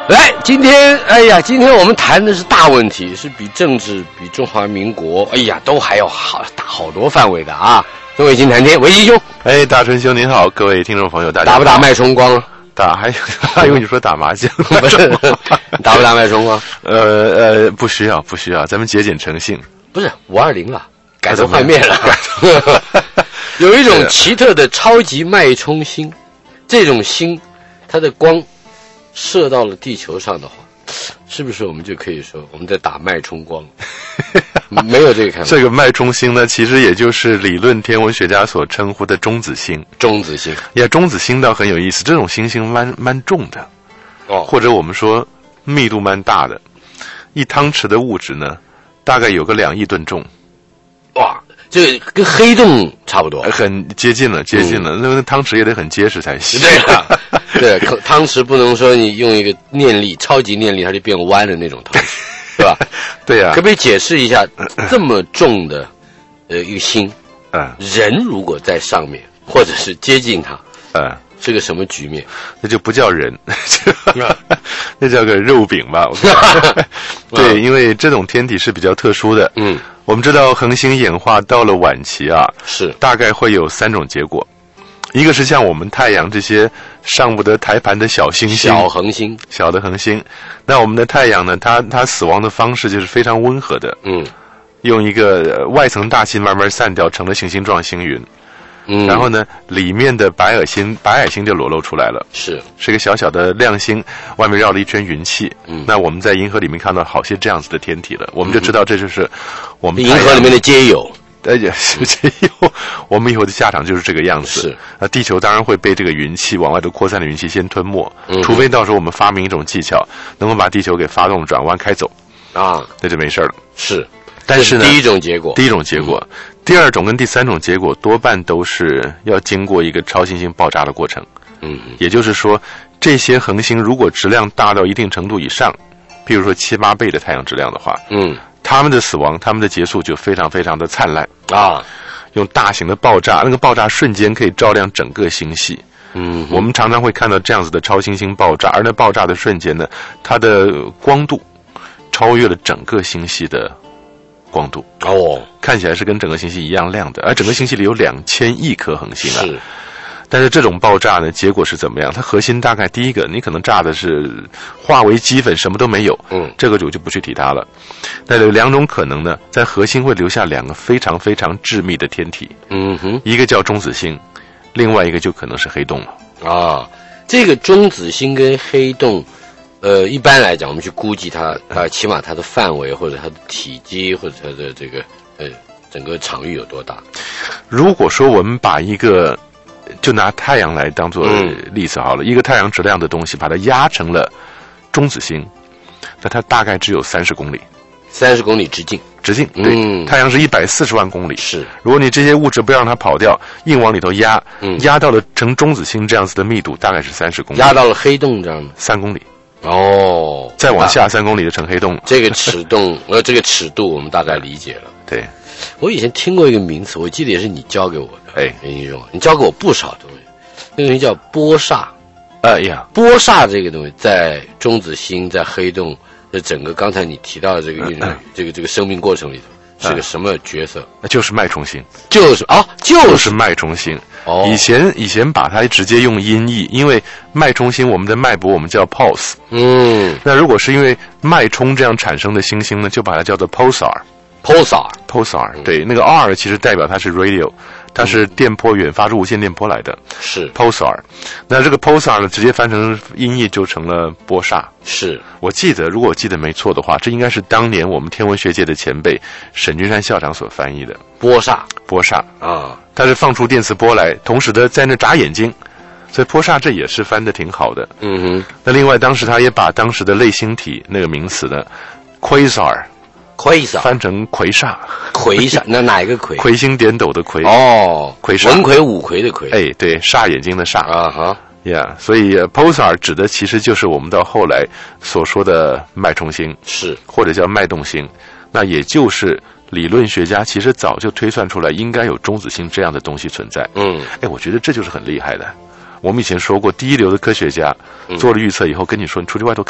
来，今天我们谈的是大问题，是比政治、比中华民国，都还要好多范围的啊。钟伟金谈天，伟金兄， 大春兄您好，各位听众朋友，大家好。 打不打脉冲光啊？ 打，还以为你说打麻将， 不是，打不打脉冲光？ 不需要，咱们节俭诚信。 不是520了，改头换面了。有一种奇特的超级脉冲星，这种星，它的光射到了地球上的话，是不是我们就可以说我们在打脉冲光？没有这个看法。 这个脉冲星呢，其实也就是理论天文学家所称呼的中子星。 中子星中子星倒很有意思，这种星星蛮重的，或者我们说密度蛮大的，一汤匙的物质呢，大概有个2亿吨重。 哇！这跟黑洞差不多， 很接近了。那汤匙也得很结实才行。 对啊，对，汤匙不能说你用一个念力，超级念力，它就变弯的那种汤匙，是吧？ 对呀。 可不可以解释一下这么重的一个星，人如果在上面，或者是接近它，是个什么局面？ 那就不叫人，那叫个肉饼吧。对，因为这种天体是比较特殊的。我们知道恒星演化到了晚期啊， 是大概会有3种结果，一个是像我们太阳这些上不得台盘的小行星、小的恒星。那我们的太阳呢，它死亡的方式就是非常温和的，用一个外层大气慢慢散掉，成了行星状星云。然后呢，里面的白矮星就裸露出来了，是一个小小的亮星，外面绕了一圈云气。那我们在银河里面看到好些这样子的天体了，我们就知道这就是我们银河里面的街友。 是街友，我们以后的下场就是这个样子。是地球当然会被这个云气往外的扩散的云气先吞没，除非到时候我们发明一种技巧，能够把地球给发动转弯开走啊，那就没事了。是。但是呢，第一种结果，第2种跟第3种结果多半都是要经过一个超新星爆炸的过程。也就是说，这些恒星如果质量大到一定程度以上，譬如说7、8倍的太阳质量的话，它们的死亡，它们的结束就非常非常的灿烂啊！用大型的爆炸，那个爆炸瞬间可以照亮整个星系。我们常常会看到这样子的超新星爆炸，而那爆炸的瞬间呢，它的光度超越了整个星系的光度看起来是跟整个星系一样亮的，而整个星系里有2000亿颗恒星啊。是，但是这种爆炸呢，结果是怎么样？它核心大概第一个，你可能炸的是化为齑粉，什么都没有。这个我就不去提它了。那有2种可能呢，在核心会留下2个非常非常致密的天体。一个叫中子星，另外一个就可能是黑洞了。啊， 这个中子星跟黑洞。一般来讲，我们去估计它，起码它的范围或者它的体积或者它的这个整个场域有多大？ 如果说我们把一个就拿太阳来当做例子好了，一个太阳质量的东西，把它压成了中子星，那它大概只有30公里 ，30公里直径， 对，太阳是140万公里。是，如果你这些物质不要让它跑掉，硬往里头压，压到了成中子星这样子的密度，大概是30公里。 压到了黑洞这样吗 ？3公里。 再往下3公里就成黑洞了。 这个尺度我们大概理解了。 对， 我以前听过一个名词，我记得也是你教给我的。你教给我不少东西，那个东西叫波煞。波煞这个东西在中子星、在黑洞的整个刚才你提到的这个这个生命过程里头，是个什么角色？ 就是脉冲星。 就是脉冲星。以前把它直接用音译，因为脉冲星我们的脉搏我们叫 pulse。那如果是因为脉冲这样产生的星星呢，就把它叫做 pulsar。对，那个 R 其实代表它是 radio， 它是电波远发出无线电波来的，是 pulsar。那这个 pulsar 呢，直接翻成音译就成了波煞。是，如果我记得没错的话，这应该是当年我们天文学界的前辈沈君山校长所翻译的波煞啊。它是放出电磁波来，同时的在那眨眼睛，所以波煞这也是翻得挺好的。那另外当时他也把当时的类星体那个名词呢 quasar 翻成魁煞。 那哪一个魁？ 魁星点斗的魁。魁煞。 文魁武魁的魁。 对，煞眼睛的煞。所以 pulsar 指的其实就是我们到后来所说的脉冲星，是或者叫脉动星。那也就是理论学家其实早就推算出来应该有中子星这样的东西存在。我觉得这就是很厉害的。我们以前说过，第一流的科学家做了预测以后跟你说，你出去外头看，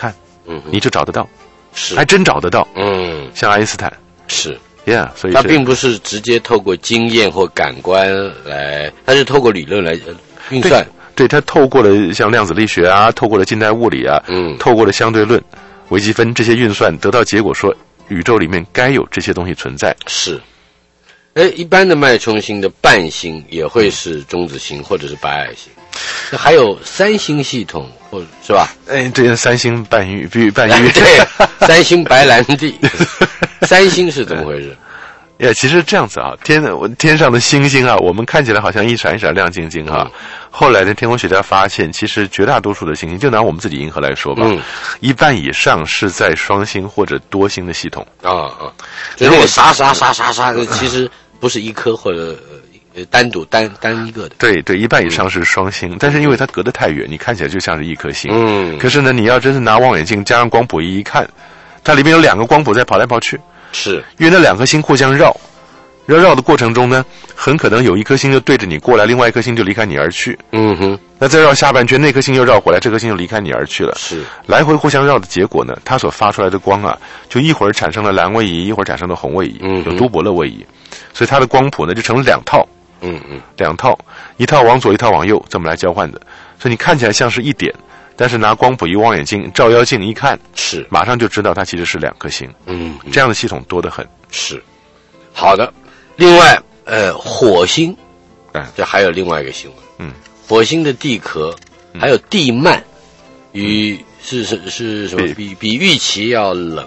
你就找得到， 是还真找得到。像爱因斯坦是。 所以它并不是直接透过经验或感官来，它是透过理论来运算。 对，它透过了像量子力学啊，透过了近代物理啊，透过了相对论、微积分这些运算，得到结果说宇宙里面该有这些东西存在。 是。一般的脉冲星的伴星也会是中子星或者是白矮星，那还有三星系统，或者是吧？ 对，三星伴月，对， 三星白兰地，三星是怎么回事？ 其实这样子啊，天上的星星啊，我们看起来好像一闪一闪亮晶晶哈。后来的天文学家发现，其实绝大多数的星星，就拿我们自己银河来说吧，一半以上是在双星或者多星的系统。 就是那个杀，其实不是一颗或者单独单一个的。 对，一半以上是双星，但是因为它隔得太远，你看起来就像是一颗星。可是呢，你要真是拿望远镜加上光谱仪一看，它里面有2个光谱在跑来跑去。 是因为那2颗星互相绕的过程中呢，很可能有一颗星就对着你过来，另外一颗星就离开你而去。那再绕下半圈，那颗星又绕回来，这颗星就离开你而去了。 是来回互相绕的结果呢，它所发出来的光啊，就一会儿产生了蓝位移，一会儿产生了红位移，有多伯勒位移，所以它的光谱呢就成了2套。2套，一套往左，一套往右，这么来交换的。所以你看起来像是一点。但是拿光谱仪、望远镜、照妖镜一看， 是马上就知道它其实是2颗星。这样的系统多得很。 是，好的。另外，火星，这还有另外一个新闻。火星的地壳还有地幔，是什么？比预期要冷。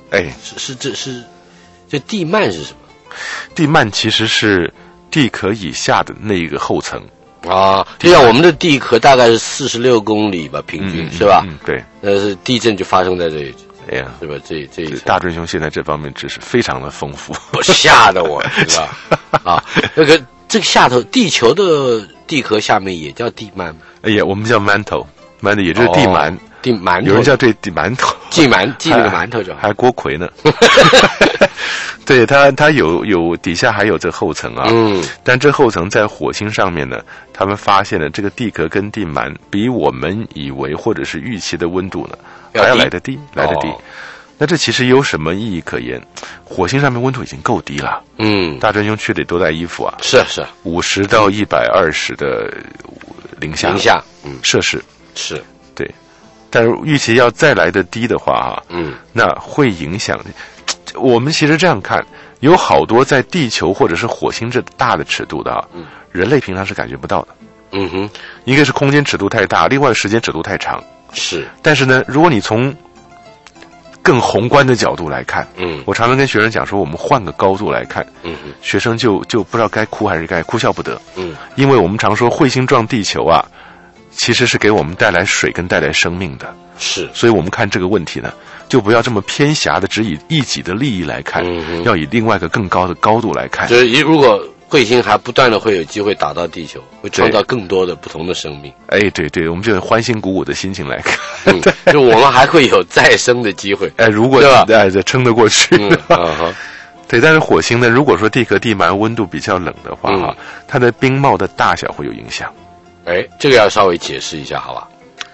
这地幔是什么？ 地幔其实是地壳以下的那一个厚层。 就像我们的地壳大概是46公里吧，平均是吧？ 对。 是地震就发生在这里，是吧？这一大专兄现在这方面知识非常的丰富， 吓得我，是吧？这个下头地球的地壳下面也叫地幔吗？ 我们叫 mantle， 也就是地幔。 地馒头， 有人叫对地馒头， 祭那个馒头就好， 还郭奎呢。对，它有底下还有这厚层啊。但这厚层在火星上面呢，他们发现了这个地壳跟地幔比我们以为或者是预期的温度呢还要来得低。那这其实有什么意义可言？火星上面温度已经够低了。大专兄去得多带衣服啊。 是 50到120的零下摄氏。 是。 对。但是预期要再来的低的话那会影响。我们其实这样看，有好多在地球或者是火星这大的尺度的人类平常是感觉不到的。一个是空间尺度太大，另外时间尺度太长。 是。 但是呢，如果你从更宏观的角度来看，我常常跟学生讲说，我们换个高度来看，学生就不知道该哭还是该哭笑不得。因为我们常说彗星撞地球啊，其实是给我们带来水跟带来生命的。 是。 所以我们看这个问题呢，就不要这么偏狭的只以一己的利益来看，要以另外一个更高的高度来看。 就是如果彗星还不断的会有机会打到地球，会创造更多的不同的生命。 对，我们就欢欣鼓舞的心情来看。 就我们还会有再生的机会。 如果撑得过去。对，但是火星呢，如果说地壳地幔温度比较冷的话它的冰帽的大小会有影响。 这个要稍微解释一下，好吧？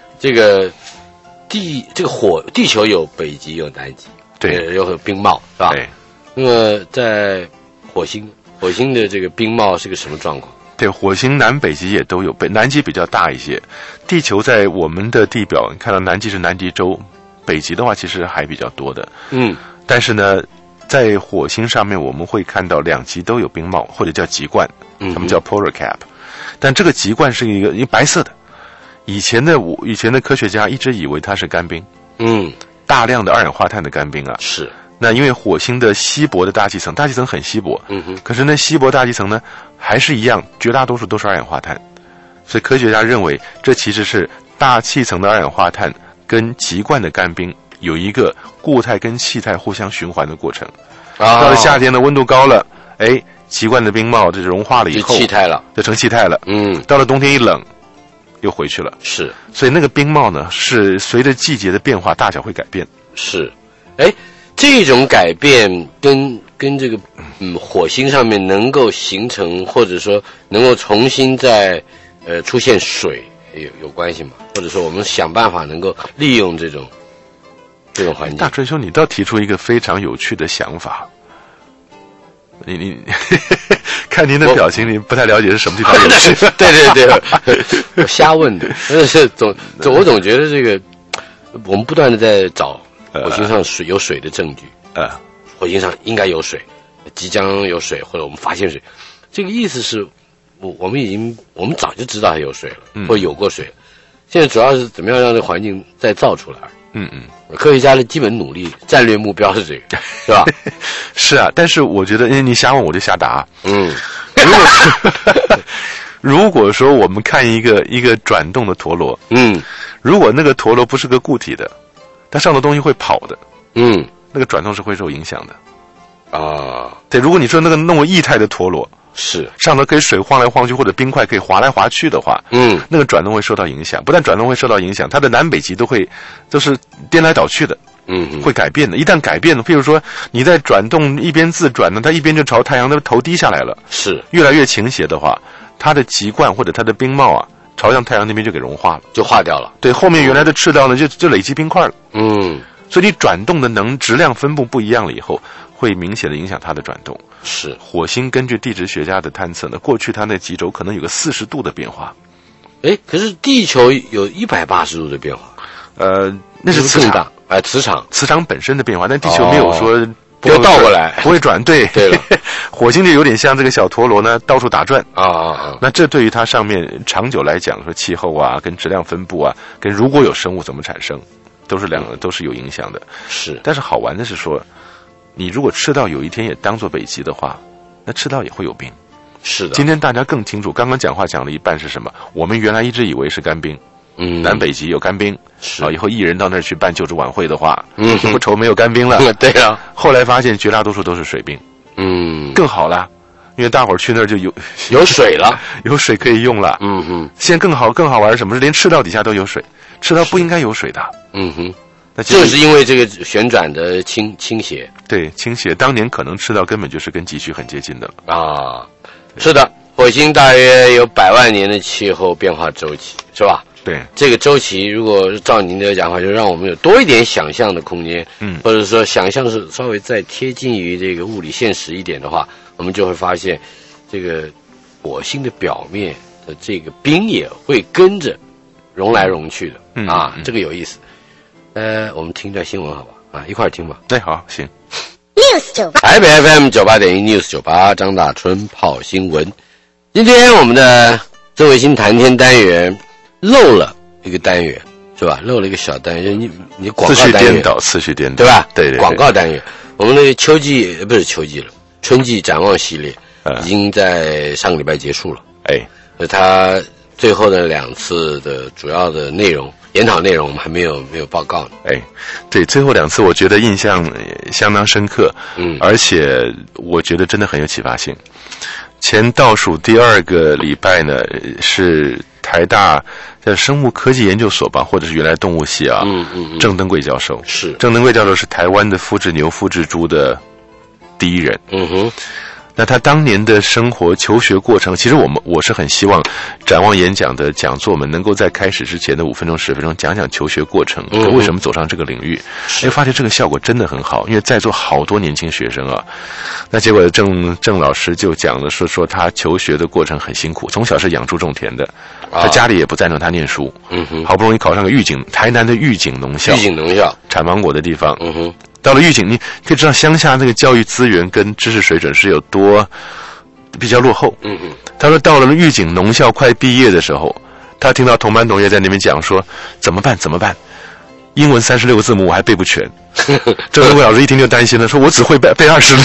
地球有北极有南极， 对， 有冰帽，是吧？ 对。 那么在火星的这个冰帽是个什么状况？ 对，火星南北极也都有，南极比较大一些。地球在我们的地表，你看到南极是南极洲，北极的话其实还比较多的。但是呢，在火星上面我们会看到2极都有冰帽，或者叫极冠，他们叫 polar cap。但这个极冠是一个白色的。以前的科学家一直以为它是干冰。大量的二氧化碳的干冰啊。 是。 那因为火星的稀薄的大气层很稀薄，可是那稀薄大气层呢，还是一样，绝大多数都是二氧化碳，所以科学家认为这其实是大气层的二氧化碳跟极冠的干冰有一个固态跟气态互相循环的过程。到了夏天的温度高了，极冠的冰帽这融化了以后， 就气态了， 就成气态了。到了冬天一冷，又回去了。 是， 所以那个冰帽呢，是随着季节的变化，大小会改变。 是，这种改变跟这个火星上面能够形成，或者说能够重新再出现水有关系吗？或者说我们想办法能够利用这种这种环境。 大春兄，你倒提出一个非常有趣的想法。你看您的表情，你不太了解是什么地方有趣。 对，我瞎问的。但是我总觉得这个，我们不断的在找火星上有水的证据。火星上应该有水，即将有水，或者我们发现水。这个意思是，我们早就知道它有水了，或者有过水了。现在主要是怎么样让这个环境再造出来。科学家的基本努力、战略目标是这个，是吧？ 是啊，但是我觉得，你瞎问我就瞎答。如果说我们看一个转动的陀螺，如果那个陀螺不是个固体的，它上的东西会跑的，那个转动是会受影响的。 啊， 对，如果你说那个弄个液态的陀螺， 是上头可以水晃来晃去，或者冰块可以滑来滑去的话，那个转动会受到影响。不但转动会受到影响，它的南北极都是颠来倒去的，会改变的。一旦改变了，譬如说你在转动一边自转呢，它一边就朝太阳的头低下来了，是越来越倾斜的话，它的极冠或者它的冰帽啊，朝向太阳那边就给融化了， 就化掉了。 对，后面原来的赤道呢就累积冰块了。所以你转动的质量分布不一样了以后，会明显的影响它的转动。是火星根据地质学家的探测呢，过去它那极轴可能有个40度的变化。 可是地球有180度的变化。 那是磁场，磁场本身的变化，但地球没有说不会倒过来， 不会转。对了， 火星就有点像这个小陀螺呢，到处打转。那这对于它上面长久来讲，说气候啊，跟质量分布啊，跟如果有生物怎么产生，都是有影响的。是，但是好玩的是说，你如果赤道有一天也当作北极的话，那赤道也会有冰。是的。今天大家更清楚，刚刚讲话讲了一半是什么？我们原来一直以为是干冰，南北极有干冰，以后艺人到那儿去办就职晚会的话，就不愁没有干冰了。对啊。后来发现绝大多数都是水冰。更好了，因为大伙儿去那儿就有水了，有水可以用了。现在更好玩什么？是连赤道底下都有水，赤道不应该有水的。那就是因为这个旋转的倾斜。 对，倾斜。当年可能赤道根本就是跟极区很接近的了。 啊，是的，火星大约有100万年的气候变化周期，是吧？对，这个周期如果照您的讲法，就让我们有多一点想象的空间，或者说想象是稍微再贴近于这个物理现实一点的话，我们就会发现，这个火星的表面的这个冰也会跟着融来融去的。这个有意思。我们听段新闻好吧？一块儿听吧。 对，好，行。 News 98， 台北 FM 98.1 News 98，张大春泡新闻。今天我们的周维新谈天单元漏了一个单元，是吧？漏了一个小单元，就是你广告单元次序颠倒， 对吧？ 对， 广告单元。我们的不是秋季了，春季展望系列已经在上个礼拜结束了。它最后的2次的主要的内容。研讨内容我们还没有报告呢。 对，最后2次我觉得印象相当深刻，而且我觉得真的很有启发性。前倒数第2个礼拜呢，是台大的生物科技研究所吧，或者是原来动物系啊，郑登贵教授。是郑登贵教授是台湾的复制牛、复制猪的第一人。那他当年的生活求学过程，其实我是很希望展望演讲的讲座们能够在开始之前的5分钟10分钟讲讲求学过程，为什么走上这个领域，发现这个效果真的很好，因为在座好多年轻学生啊。那结果郑老师就讲了说他求学的过程很辛苦，从小是养猪种田的，他家里也不赞成他念书，好不容易考上个台南的玉井农校产芒果的地方。到了玉井，你可以知道乡下那个教育资源跟知识水准是有多比较落后。他说到了玉井农校快毕业的时候，他听到同班同学在那边讲说怎么办，英文36个字母我还背不全。郑登贵老师一听就担心了，说我只会背26。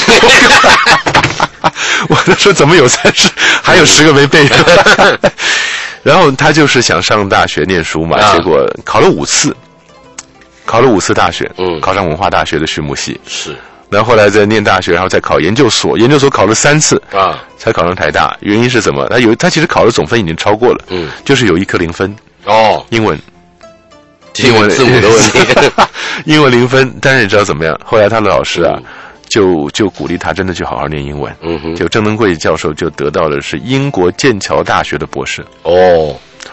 我就说怎么有30，还有10个没背。然后他就是想上大学念书嘛，结果考了5次大学，考上文化大学的畜牧系。是。然后后来再念大学，然后再考研究所，研究所考了3次才考上台大。原因是什么？他其实考的总分已经超过了，就是有1科0分。英文字母的问题。英文0分，但是你知道怎么样？后来他的老师啊，就鼓励他真的去好好念英文。就郑登贵教授就得到的是英国剑桥大学的博士。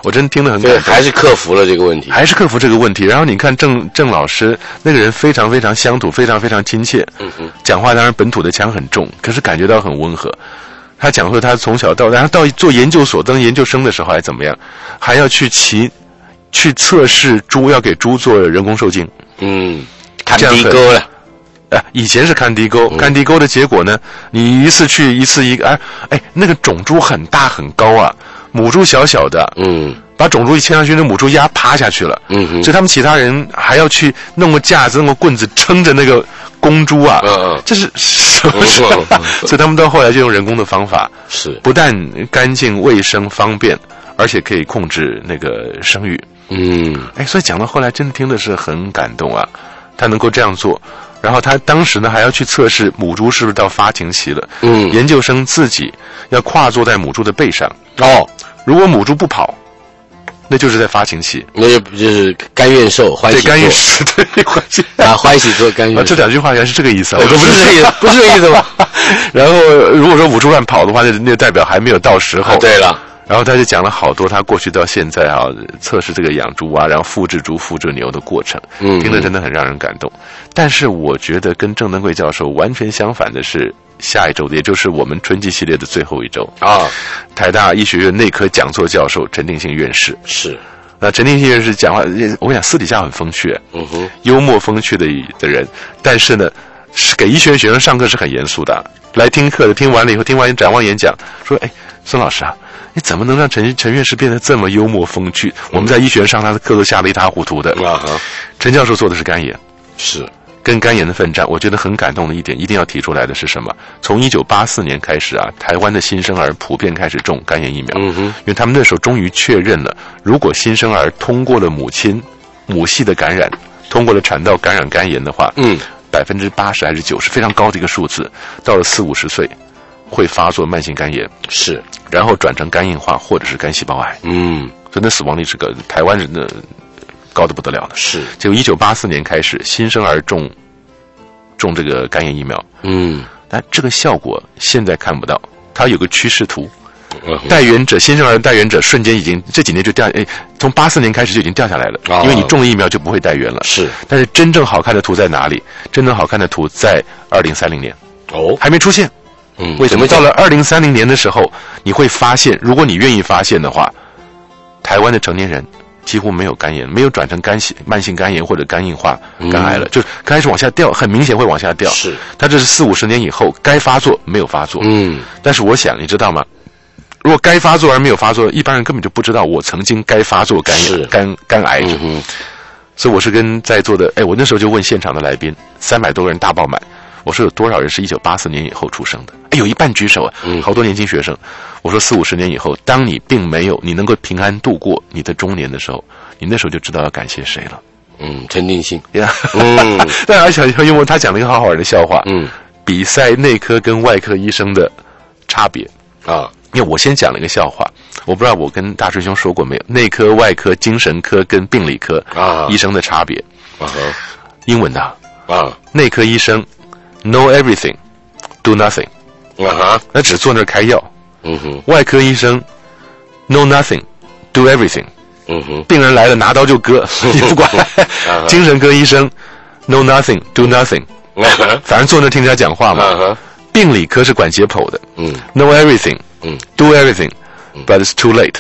我真听得很感动。 还是克服了这个问题， 然后你看郑老师那个人非常非常乡土，非常非常亲切，讲话当然本土的腔很重，可是感觉到很温和。他讲说他从小到做研究所当研究生的时候还怎么样，还要去测试猪，要给猪做人工受精。 看地沟了。 以前是看地沟，看地沟的结果呢，你一次一个，那个种猪很大很高啊，母猪小小的，把种猪一牵上去，那母猪压趴下去了，所以他们其他人还要去弄个架子，弄个棍子撑着那个公猪啊，这是什么事？所以他们到后来就用人工的方法，是不但干净卫生方便，而且可以控制那个生育。所以讲到后来真的听的是很感动啊，他能够这样做。然后他当时呢还要去测试母猪是不是到发情期了。研究生自己要跨坐在母猪的背上。如果母猪不跑，那就是在发情期， 那就是甘愿受，欢喜做。 甘愿受，对， 欢喜做，甘愿受。 这两句话原来是这个意思啊？ 不是这个意思，不是这个意思吧？ 然后如果说母猪乱跑的话，那代表还没有到时候。 对了。 然后他就讲了好多他过去到现在测试这个养猪然后复制猪复制牛的过程，听得真的很让人感动。但是我觉得跟郑登贵教授完全相反的是下一周的，也就是我们春季系列的最后一周台大医学院内科讲座教授陈定信院士。是，那陈定信院士讲话，我跟你讲私底下很风趣，幽默风趣的人，但是呢给医学院学生上课是很严肃的，来听课的听完了以后，听完展望演讲说，孙老师啊，你怎么能让陈院士变得这么幽默风趣？我们在医学院上他的课都吓得一塌糊涂的。陈教授做的是肝炎，是跟肝炎的奋战，我觉得很感动的一点，一定要提出来的是什么？从1984年开始台湾的新生儿普遍开始种肝炎疫苗，因为他们那时候终于确认了，如果新生儿通过了母系的感染，通过了产道感染肝炎的话，80%还是90%，非常高的一个数字，到了40-50岁。会发作慢性肝炎，是，然后转成肝硬化或者是肝细胞癌，所以那死亡率是个台湾人的高得不得了的。是，结果1984年开始，新生儿种这个肝炎疫苗，但这个效果现在看不到，它有个趋势图，新生儿带原者瞬间已经这几年就从84年开始就已经掉下来了，因为你种了疫苗就不会带原了。是，但是真正好看的图在哪里？真正好看的图在2030年，还没出现。为什么到了2030年的时候，你会发现，如果你愿意发现的话，台湾的成年人几乎没有肝炎，没有转成慢性肝炎或者肝硬化、肝癌了，就开始往下掉，很明显会往下掉。是，它这是40-50年以后该发作没有发作。但是我想你知道吗？如果该发作而没有发作，一般人根本就不知道我曾经该发作肝癌。所以我是跟在座的，我那时候就问现场的来宾，300多个人大爆满。我说有多少人是1984年以后出生的？有一半举手啊，好多年轻学生。我说40-50年以后，当你并没有你能够平安度过你的中年的时候，你那时候就知道要感谢谁了。 陈定信。 但而且很幽默，他讲了一个好玩的笑话。比赛内科跟外科医生的差别因为我先讲了一个笑话，我不知道我跟大师兄说过没有？内科、外科、精神科跟病理科医生的差别。英文的内科医生。Know everything, do nothing. 那只坐那儿开药。外科医生 know nothing, do everything. 病人来了拿刀就割，你不管。精神科医生 know nothing, do nothing. 反正坐那儿听人家讲话嘛。病理科是管解剖的。know everything, do everything, but it's too late.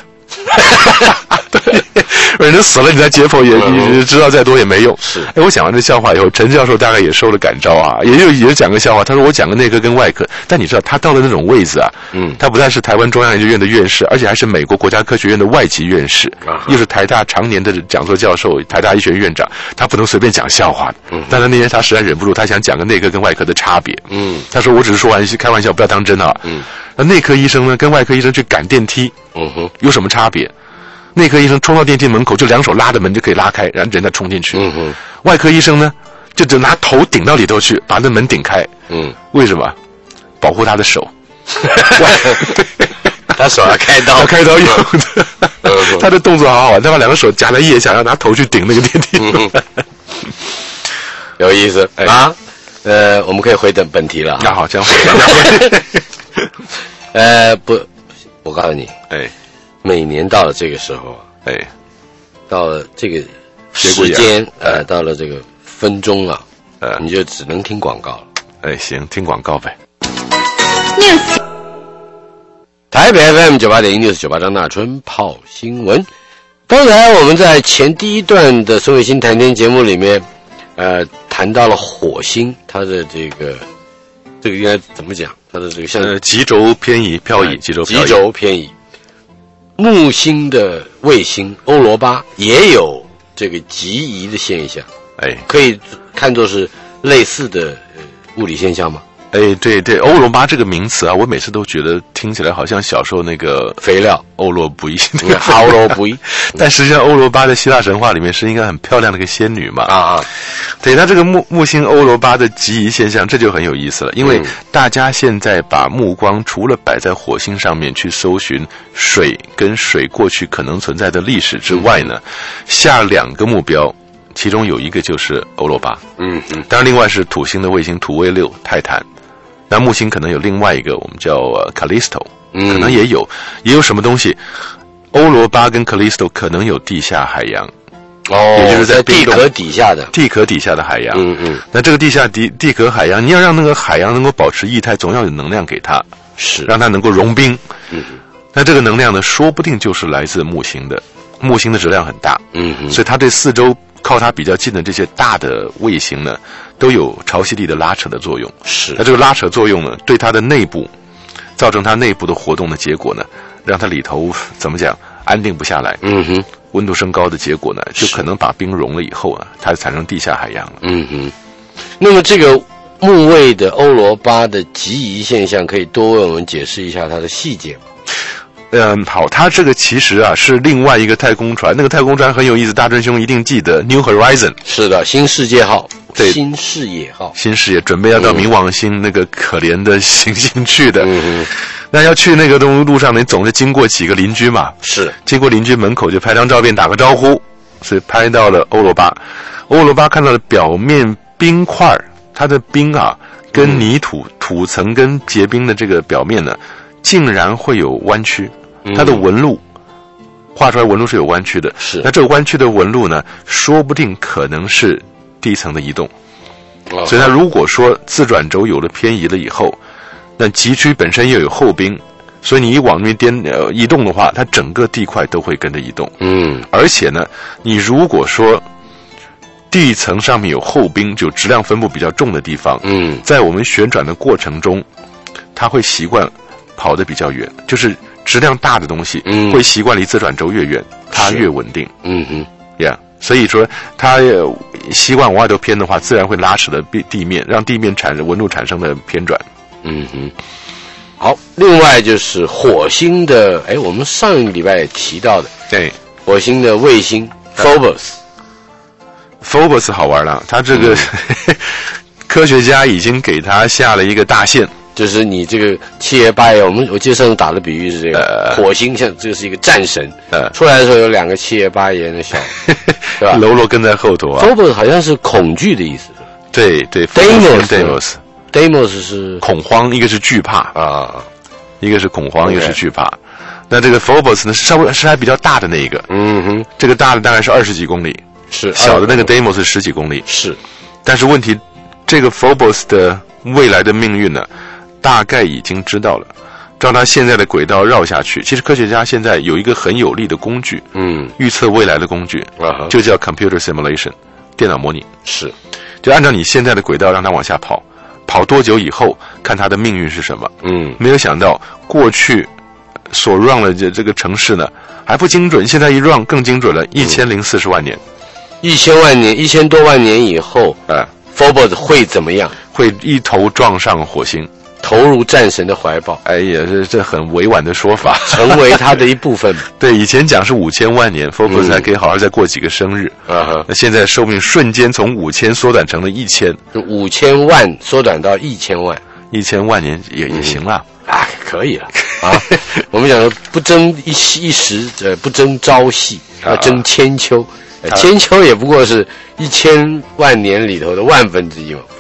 人都死了，你再解剖也知道再多也没用。是，我讲完这笑话以后，陈教授大概也受了感召也讲个笑话。他说我讲个内科跟外科，但你知道他到的那种位置他不但是台湾中央研究院的院士，而且还是美国国家科学院的外籍院士，又是台大常年的讲座教授，台大医学院院长，他不能随便讲笑话的。但是那天他实在忍不住，他想讲个内科跟外科的差别。他说我只是说开玩笑，不要当真啊。那内科医生呢，跟外科医生去赶电梯，有什么差别？内科医生冲到电梯门口，就2手拉着门就可以拉开，然后人再冲进去。外科医生呢，就只拿头顶到里头去，把那门顶开。为什么？保护他的手。 他手要开刀， 用的。他的动作好好玩，他把2个手夹在腋下，要拿头去顶那个电梯。 有意思啊！我们可以回等本题了。 那好，这样不，我告诉你，每年到了这个时候， 哎， 到了这个时间，到了这个分钟了，你就只能听广告了。 哎，行，听广告呗。 News， 台北 FM 98.1 News 98张大春泡新闻。刚才我们在第一段的孙伟新谈天节目里面，谈到了火星，它的这个应该怎么讲？它的这个像极轴偏移、漂移、极轴偏移。木星的卫星欧罗巴也有这个极移的现象， 哎， 可以看作是类似的物理现象吗？ 哎，对对，欧罗巴这个名词啊，我每次都觉得听起来好像小时候那个肥料欧罗布伊， 欧罗布伊， 但实际上欧罗巴在希腊神话里面是应该很漂亮的一个仙女嘛。 啊， 对，它这个木星欧罗巴的极移现象，这就很有意思了，因为大家现在把目光除了摆在火星上面去搜寻水跟水过去可能存在的历史之外呢，下2个目标。其中有一个就是欧罗巴，当然另外是土星的卫星土卫6泰坦，那木星可能有另外一个我们叫Callisto，可能也有什么东西，欧罗巴跟 Callisto 可能有地下海洋，也就是在地壳底下的海洋，那这个地壳海洋，你要让那个海洋能够保持液态，总要有能量给它， 是让它能够融冰，那这个能量呢，说不定就是来自木星的质量很大，所以它对四周靠它比较近的这些大的卫星呢，都有潮汐力的拉扯的作用。 是， 那这个拉扯作用呢，对它的内部造成它内部的活动的结果呢，让它里头怎么讲安定不下来。温度升高的结果呢，就可能把冰融了以后啊，它产生地下海洋了。 那么这个木卫的欧罗巴的极移现象，可以多为我们解释一下它的细节吗？ 好，它这个其实啊是另外一个太空船，那个太空船很有意思，大春兄一定记得 New Horizon。 是的，新世界号。 对， 新视野号， 准备要到冥王星那个可怜的行星去的。那要去那个路上，你总是经过几个邻居嘛。 是， 经过邻居门口就拍张照片，打个招呼，所以拍到了欧罗巴。欧罗巴看到了表面冰块，它的冰啊跟泥土土层跟结冰的这个表面呢，竟然会有弯曲。它的纹路画出来，纹路是有弯曲的。 是， 那这个弯曲的纹路呢，说不定可能是地层的移动。所以它如果说自转轴有了偏移了以后，那极区本身又有后冰，所以你一往那边移动的话，它整个地块都会跟着移动。而且呢，你如果说地层上面有后冰，就质量分布比较重的地方，在我们旋转的过程中，它会习惯跑得比较远，就是质量大的东西会习惯离自转轴越远，它越稳定。所以说它习惯往外头偏的话，自然会拉扯的地面，让地面纹路产生的偏转。 好，另外就是火星的，我们上一个礼拜也提到的， 对， 火星的卫星 Phobos 好玩了，它这个科学家已经给它下了一个大限。 就是你这个七爷八爷，我记得上次打的比喻是这个火星像这是一个战神，出来的时候有2个七爷八爷的小，对吧？ 喽啰跟在后头啊。 Phobos 好像是恐惧的意思， 对对。 Deimos 是恐慌，一个是惧怕啊， 一个是恐慌，一个是惧怕。那这个 Phobos 呢，是还比较大的那一个，这个大的大概是20几公里， 是小的那个 Deimos 是10几公里， 是。 但是问题，这个 Phobos 的未来的命运呢？大概已经知道了，照它现在的轨道绕下去。其实科学家现在有一个很有力的工具，预测未来的工具，就叫 computer simulation， 电脑模拟。 是， 就按照你现在的轨道让它往下跑，跑多久以后，看它的命运是什么。没有想到过去所 run 的这个城市呢还不精准，现在一 run 更精准了，1040万年 ，1000万年，1000多万年以后，Phobos 会怎么样？ 会一头撞上火星。 投入战神的怀抱。 哎呀，这很委婉的说法， 成为他的一部分。 对，以前讲是5000万年 ，Phobos 还可以好好再过几个生日。那现在寿命瞬间从5000缩短成了1000。 5000万缩短到1000万 ，1000万年也行了。 可以了啊！我们讲说不争一时，不争朝夕，要争千秋。千秋也不过是1000万年里头的1/1000嘛，不是吗？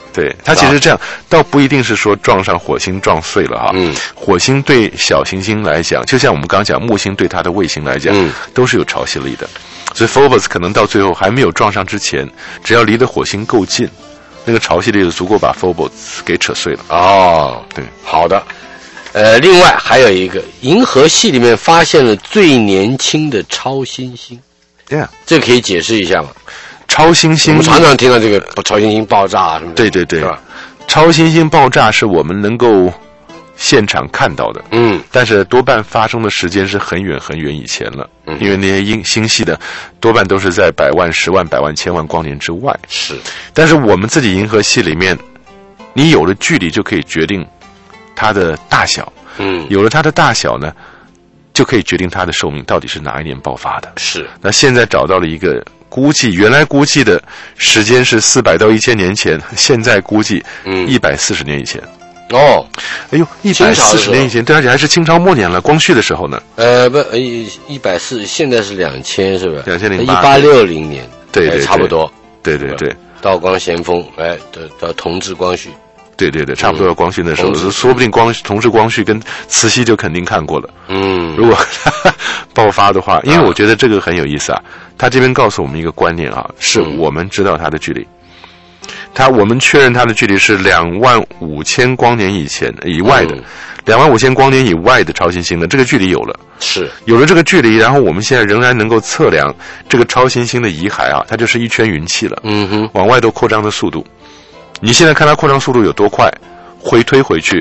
对，它其实这样，倒不一定是说撞上火星撞碎了哈。火星对小行星来讲，就像我们刚刚讲木星对它的卫星来讲，都是有潮汐力的。所以 Phobos 可能到最后还没有撞上之前，只要离得火星够近，那个潮汐力就足够把 Phobos 给扯碎了。 哦， 对， 好的。另外还有一个，银河系里面发现了最年轻的超新星。 对啊， 这可以解释一下吗？ 超新星， 我们常常听到这个超新星爆炸啊什么的。 对对对， 是吧？ 超新星爆炸是我们能够现场看到的，但是多半发生的时间是很远很远以前了，因为那些星系的多半都是在百万、10万、百万、千万光年之外。 是， 但是我们自己银河系里面，你有了距离就可以决定它的大小，有了它的大小呢，就可以决定它的寿命到底是哪一年爆发的。 是， 那现在找到了一个估计，原来估计的时间是400到1000年前，现在估计140年以前。 哦， 哎呦，140年以前，对，而且还是清朝末年了，光绪的时候呢。 不，140，现在是2000，是不是 ？2008，1860 年， 对， 差不多。 对对对， 道光咸丰，到同治光绪。 对对对，差不多要光绪那时候，说不定同治光绪跟慈禧就肯定看过了。如果爆发的话，因为我觉得这个很有意思啊。他这边告诉我们一个观念啊，是我们知道它的距离。我们确认它的距离是25000光年以外的，25000光年以外的超新星的这个距离有了， 是有了这个距离，然后我们现在仍然能够测量这个超新星的遗骸啊，它就是一圈云气了，往外都扩张的速度。你现在看它扩张速度有多快，回推回去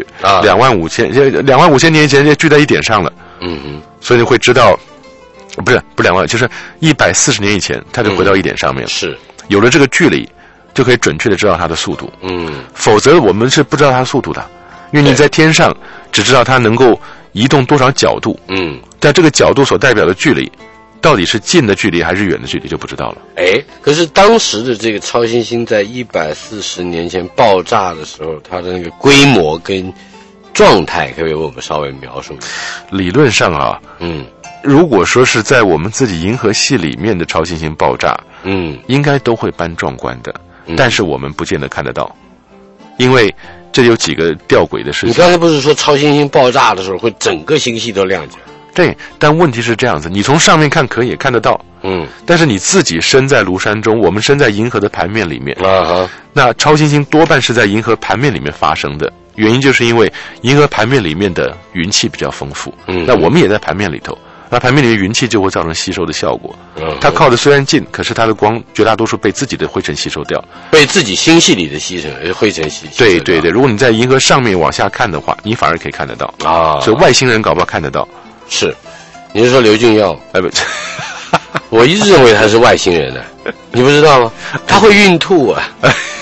25000年以前就聚在一点上了，所以你会知道，不是2万，就是140年以前它就回到一点上面了， 是有了这个距离。就可以准确的知道它的速度，否则我们是不知道它的速度的，因为你在天上只知道它能够移动多少角度，但这个角度所代表的距离，到底是近的距离还是远的距离就不知道了。 可是当时的这个超新星在140年前爆炸的时候，它的那个规模跟状态，可不可以为我们稍微描述一下？ 理论上啊，如果说是在我们自己银河系里面的超新星爆炸，应该都会搬壮观的。但是我们不见得看得到，因为这有几个吊诡的事情。 你刚才不是说超新星爆炸的时候会整个星系都亮起来？ 对，但问题是这样子，你从上面看可以看得到，但是你自己身在庐山中，我们身在银河的盘面里面，那超新星多半是在银河盘面里面发生的，原因就是因为银河盘面里面的云气比较丰富，那我们也在盘面里头。那盘面里的云气就会造成吸收的效果，它靠的虽然近，可是它的光绝大多数被自己的灰尘吸收掉， 被自己星系里的灰尘吸收。 对对对，如果你在银河上面往下看的话，你反而可以看得到啊，所以外星人搞不好看得到。 是，你是说刘俊耀？ 不， 我一直认为他是外星人呢，你不知道吗？他会孕吐啊。